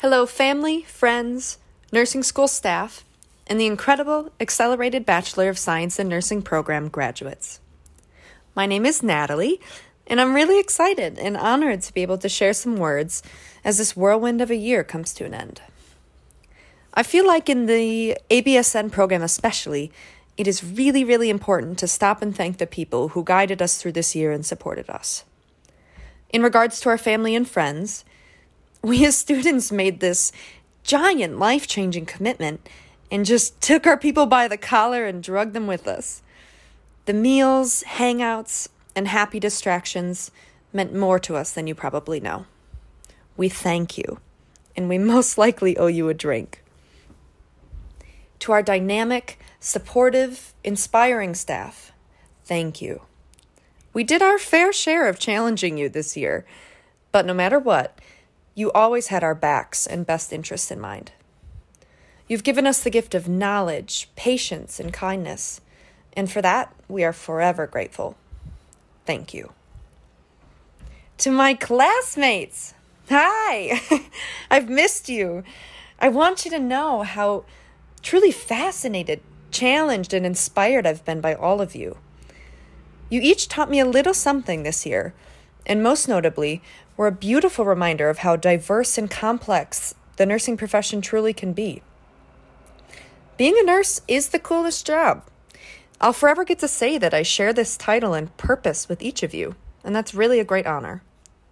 Hello, family, friends, nursing school staff, and the incredible Accelerated Bachelor of Science in Nursing program graduates. My name is Natalie, and I'm really excited and honored to be able to share some words as this whirlwind of a year comes to an end. I feel like in the ABSN program especially, it is really, really important to stop and thank the people who guided us through this year and supported us. In regards to our family and friends, we as students made this giant life-changing commitment and just took our people by the collar and drugged them with us. The meals, hangouts, and happy distractions meant more to us than you probably know. We thank you, and we most likely owe you a drink. To our dynamic, supportive, inspiring staff, thank you. We did our fair share of challenging you this year, but no matter what, you always had our backs and best interests in mind. You've given us the gift of knowledge, patience, and kindness, and for that, we are forever grateful. Thank you. To my classmates, hi! I've missed you. I want you to know how truly fascinated, challenged, and inspired I've been by all of you. You each taught me a little something this year, and most notably, were a beautiful reminder of how diverse and complex the nursing profession truly can be. Being a nurse is the coolest job. I'll forever get to say that I share this title and purpose with each of you, and that's really a great honor.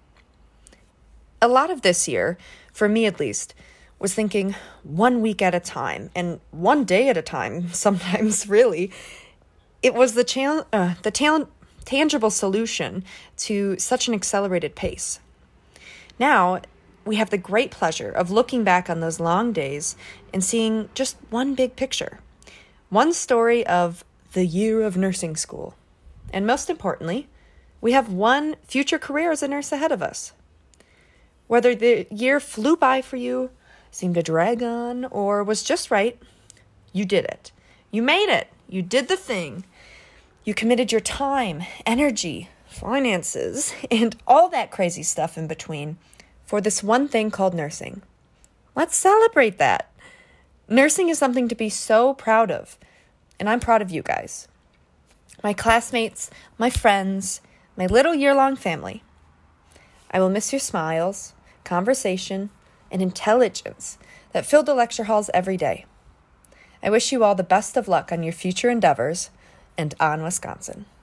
A lot of this year, for me at least, was thinking 1 week at a time, and 1 day at a time, sometimes really. It was the tangible solution to such an accelerated pace. Now, we have the great pleasure of looking back on those long days and seeing just one big picture, one story of the year of nursing school. And most importantly, we have one future career as a nurse ahead of us. Whether the year flew by for you, seemed to drag on, or was just right, you did it. You made it. You did the thing. You committed your time, energy, finances, and all that crazy stuff in between for this one thing called nursing. Let's celebrate that. Nursing is something to be so proud of, and I'm proud of you guys. My classmates, my friends, my little year-long family. I will miss your smiles, conversation, and intelligence that filled the lecture halls every day. I wish you all the best of luck on your future endeavors, and on Wisconsin.